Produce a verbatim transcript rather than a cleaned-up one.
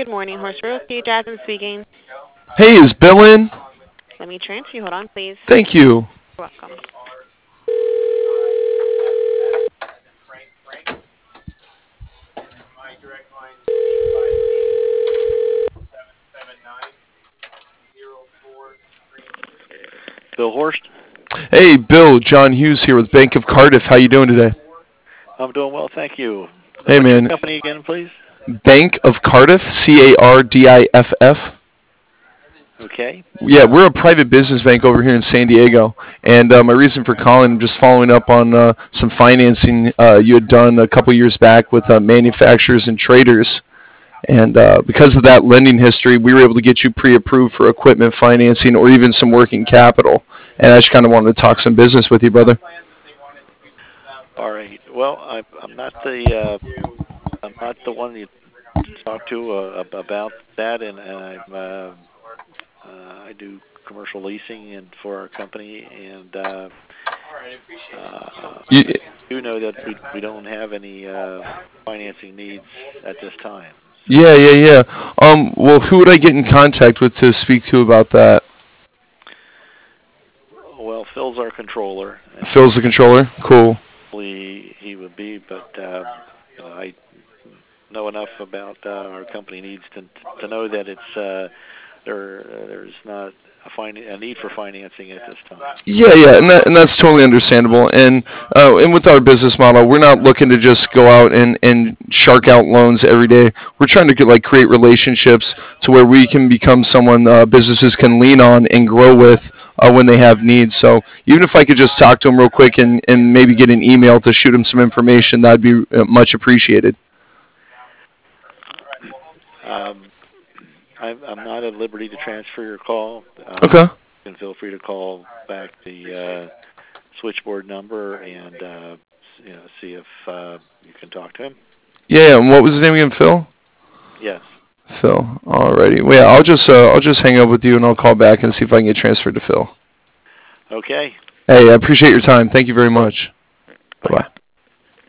Good morning, Horse Realty. Jasmine speaking. Hey, is Bill in? Let me transfer you. Hold on, please. Thank you. You're welcome. Bill Horst. Hey, Bill. John Hughes here with Bank of Cardiff. How you doing today? I'm doing well, thank you. Hey, What's your man. company again, please? Bank of Cardiff, C A R D I F F. Okay. Yeah, we're a private business bank over here in San Diego, and uh, my reason for calling, I'm just following up on uh, some financing uh, you had done a couple years back with uh, manufacturers and traders, and uh, because of that lending history, we were able to get you pre-approved for equipment financing or even some working capital, and I just kind of wanted to talk some business with you, brother. All right. Well, I, I'm not the uh, I'm not the one you talk to uh, about that, and, and I'm uh, uh, I do commercial leasing and for our company, and uh, uh, You, I do know that we we don't have any uh, financing needs at this time. So, yeah, yeah, yeah. Um, well, who would I get in contact with to speak to about that? well, Phil's our controller, and Phil's the controller. Cool. hopefully he would be, but uh, you know, I know enough about uh, our company needs to to know that it's uh, there. Uh, there's not a, fin- a need for financing at this time. Yeah, yeah, and that, and that's totally understandable. And uh, and with our business model, we're not looking to just go out and, and shark out loans every day. We're trying to get, like create relationships to where we can become someone uh, businesses can lean on and grow with uh, when they have needs. So even if I could just talk to him real quick and, and maybe get an email to shoot him some information, that'd be uh, much appreciated. Um, I'm, I'm not at liberty to transfer your call. Okay. Um, you can feel free to call back the uh, switchboard number and uh, you know see if uh, you can talk to him. Yeah, and what was his name again, Phil? Yes. Phil. Alrighty. Well, yeah, I'll just uh, I'll just hang up with you and I'll call back and see if I can get transferred to Phil. Okay. Hey, I appreciate your time. Thank you very much. Bye. Bye-bye.